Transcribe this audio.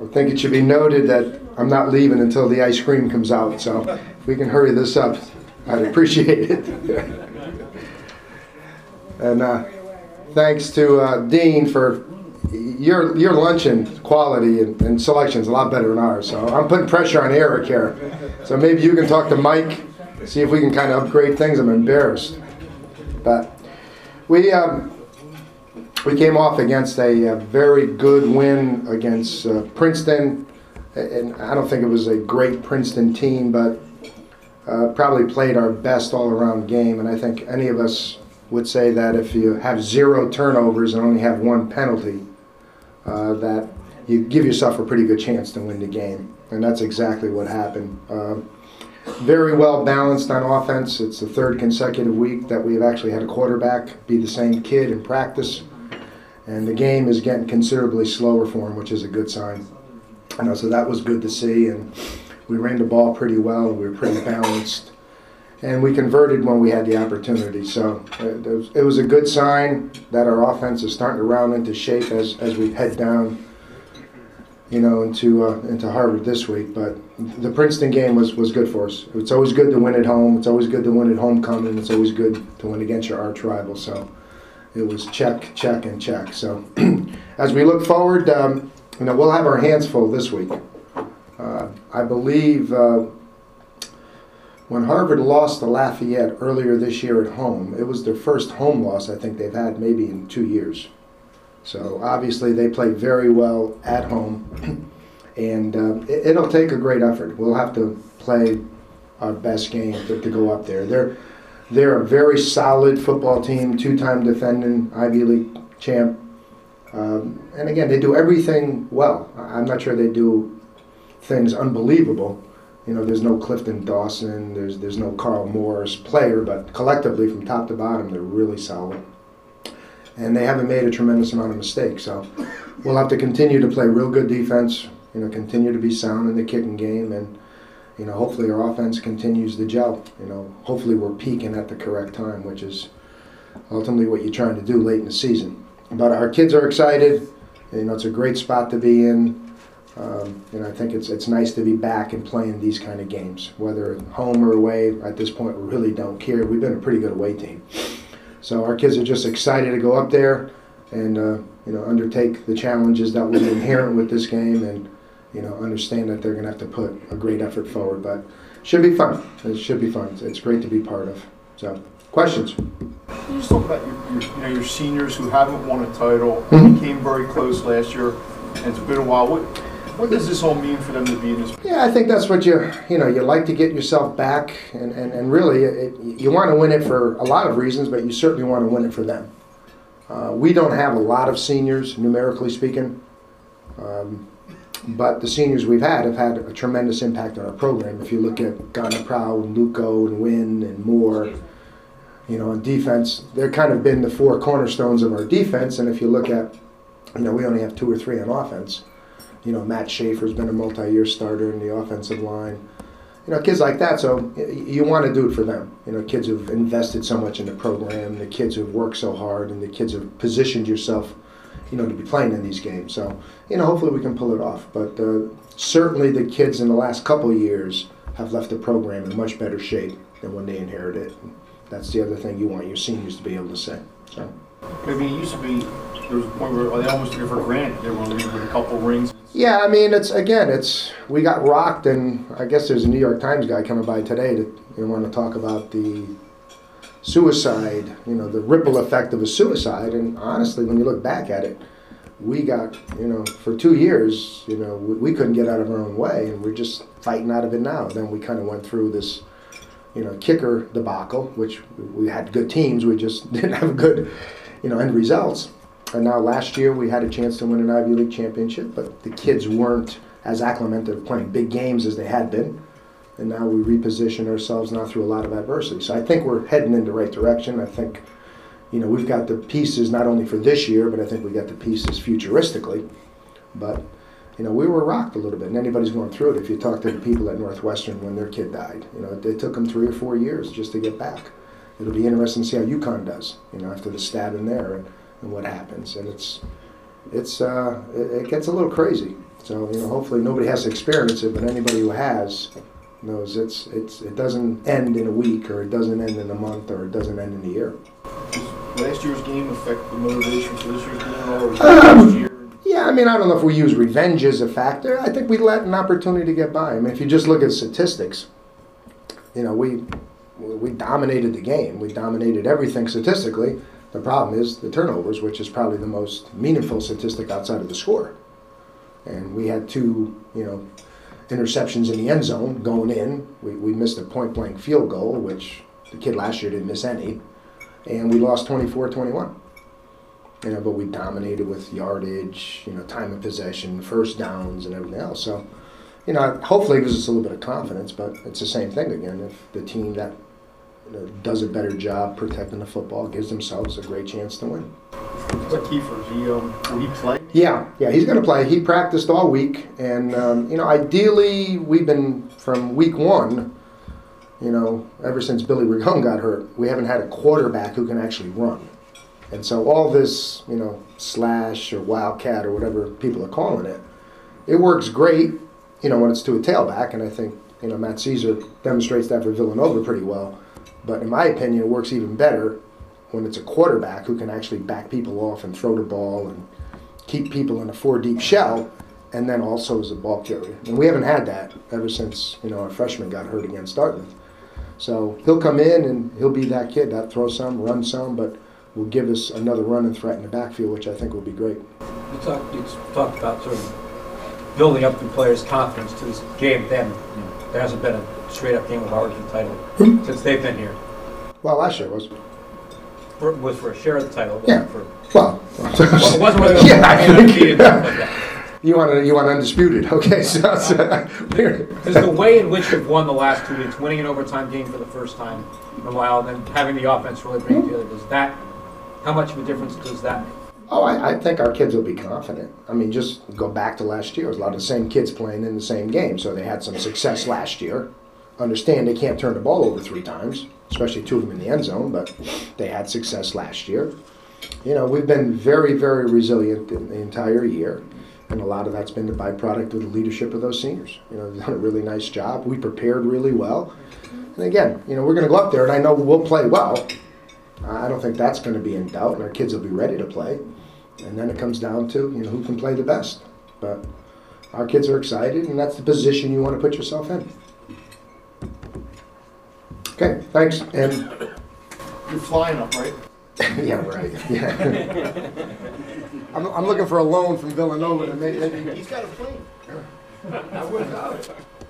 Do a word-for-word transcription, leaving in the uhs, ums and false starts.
I think it should be noted that I'm not leaving until the ice cream comes out, so if we can hurry this up, I'd appreciate it. And uh, thanks to uh, Dean for your your luncheon quality and, and selection is a lot better than ours. So I'm putting pressure on Eric here. So maybe you can talk to Mike, see if we can kind of upgrade things. I'm embarrassed, but we um, we came off against a, a very good win against uh, Princeton, and I don't think it was a great Princeton team, but uh, probably played our best all-around game. And I think any of us would say that if you have zero turnovers and only have one penalty, uh, that you give yourself a pretty good chance to win the game. And that's exactly what happened. Uh, very well balanced on offense. It's the third consecutive week that we've actually had a quarterback be the same kid in practice. And the game is getting considerably slower for him, which is a good sign. I know, so that was good to see. And we ran the ball pretty well. We were pretty balanced. And we converted when we had the opportunity. So it was, it was a good sign that our offense is starting to round into shape as, as we head down, you know, into uh, into Harvard this week. But the Princeton game was, was good for us. It's always good to win at home. It's always good to win at homecoming. It's always good to win against your arch rival. So it was check, check, and check. So as we look forward, um, you know, we'll have our hands full this week. Uh, I believe. Uh, When Harvard lost to Lafayette earlier this year at home, it was their first home loss I think they've had maybe in two years. So obviously they play very well at home, and uh, it, it'll take a great effort. We'll have to play our best game to, to go up there. They're they're a very solid football team, two-time defending Ivy League champ, um, and again they do everything well. I'm not sure they do things unbelievable. You know, there's no Clifton Dawson, there's there's no Carl Morris player, but collectively from top to bottom, they're really solid. And they haven't made a tremendous amount of mistakes. So we'll have to continue to play real good defense, you know, continue to be sound in the kicking game, and, you know, hopefully our offense continues to gel. You know, hopefully we're peaking at the correct time, which is ultimately what you're trying to do late in the season. But our kids are excited. You know, it's a great spot to be in. Um, and I think it's it's nice to be back and playing these kind of games, whether home or away. At this point, we really don't care. We've been a pretty good away team, so our kids are just excited to go up there and uh, you know undertake the challenges that will be inherent with this game, and you know understand that they're going to have to put a great effort forward. But it should be fun. It should be fun. It's, it's great to be part of. So, questions? Can you just talk about your, your you know your seniors who haven't won a title? Mm-hmm. They came very close last year, and it's been a while. What What does this all mean for them to be in this? Yeah, I think that's what you, you know, you like to get yourself back, and, and, and really, it, you want to win it for a lot of reasons, but you certainly want to win it for them. Uh, we don't have a lot of seniors, numerically speaking, um, but the seniors we've had have had a tremendous impact on our program. If you look at Ghana Proud, and Luco, and Wynn, and Moore, you know, on defense, they've kind of been the four cornerstones of our defense, and if you look at, you know, we only have two or three on offense. You know, Matt Schaefer's been a multi-year starter in the offensive line. You know, kids like that, so you want to do it for them. You know, kids who've invested so much in the program, the kids who've worked so hard, and the kids who've positioned yourself, you know, to be playing in these games. So, you know, hopefully we can pull it off. But uh, certainly the kids in the last couple of years have left the program in much better shape than when they inherited it. That's the other thing you want your seniors to be able to say. So. I mean, it used to be, there was a point where they almost took it for granted. They were going to leave with a couple rings. Yeah, I mean, it's again, it's we got rocked, and I guess there's a New York Times guy coming by today that you want to talk about the suicide, you know, the ripple effect of a suicide. And honestly, when you look back at it, we got, you know, for two years, you know, we, we couldn't get out of our own way, and we're just fighting out of it now. Then we kind of went through this, you know, kicker debacle, which we had good teams, we just didn't have good, you know, end results. And now last year we had a chance to win an Ivy League championship, but the kids weren't as acclimated to playing big games as they had been. And now we reposition ourselves now through a lot of adversity. So I think we're heading in the right direction. I think, you know, we've got the pieces not only for this year, but I think we got the pieces futuristically. But, you know, we were rocked a little bit, and anybody's going through it. If you talk to the people at Northwestern when their kid died, you know, it took them three or four years just to get back. It'll be interesting to see how UConn does, you know, after the stabbing there and, and what happens. And it's, it's uh, it, it gets a little crazy. So you know, hopefully nobody has to experience it, but anybody who has knows it's it's it doesn't end in a week, or it doesn't end in a month, or it doesn't end in a year. Does last year's game affect the motivation for this year's game, or was it last year? Yeah, I mean, I don't know if we use revenge as a factor. I think we let an opportunity to get by. I mean, if you just look at statistics, you know, we we dominated the game. We dominated everything statistically. The problem is the turnovers, which is probably the most meaningful statistic outside of the score. And we had two, you know, interceptions in the end zone going in. We, we missed a point-blank field goal, which the kid last year didn't miss any. And we lost twenty-four twenty-one. You know, but we dominated with yardage, you know, time of possession, first downs, and everything else. So, you know, hopefully it gives us a little bit of confidence, but it's the same thing again. If the team that you know, does a better job protecting the football gives themselves a great chance to win. What's Kiefer? He, um, will he play? Yeah, yeah, he's going to play. He practiced all week, and, um, you know, ideally we've been, from week one, you know, ever since Billy Rigon got hurt, we haven't had a quarterback who can actually run. And so all this, you know, slash or wildcat or whatever people are calling it, it works great, you know, when it's to a tailback. And I think, you know, Matt Caesar demonstrates that for Villanova pretty well. But in my opinion, it works even better when it's a quarterback who can actually back people off and throw the ball and keep people in a four-deep shell, and then also as a ball carrier. And we haven't had that ever since, you know, our freshman got hurt against Dartmouth. So he'll come in and he'll be that kid that throws some, run some, but will give us another run and threat in the backfield, which I think will be great. You talked, you talked about sort of building up the players' confidence to this game. Then you know, there hasn't been a straight-up game of ours in the title Hmm? since they've been here. Well, last year was. For, was for a share of the title. It Yeah. wasn't For, Well, well, it wasn't really yeah, I think, like that. you want to, you want undisputed, okay? So, so Because the way in which you've won the last two weeks, winning an overtime game for the first time in a while, and then having the offense really bring it together, does that? How much of a difference does that make? Oh, I, I think our kids will be confident. I mean, just go back to last year. It was a lot of the same kids playing in the same game, so they had some success last year. Understand they can't turn the ball over three times, especially two of them in the end zone, but they had success last year. You know, we've been very, very resilient in the entire year, and a lot of that's been the byproduct of the leadership of those seniors. You know, they've done a really nice job. We prepared really well. And again, you know, we're going to go up there, and I know we'll play well. I don't think that's going to be in doubt, and our kids will be ready to play. And then it comes down to, you know, who can play the best. But our kids are excited, and that's the position you want to put yourself in. Okay, thanks. And You're flying up, right? yeah, right. Yeah. I'm, I'm looking for a loan from Villanova to make. He's got a plane. I would.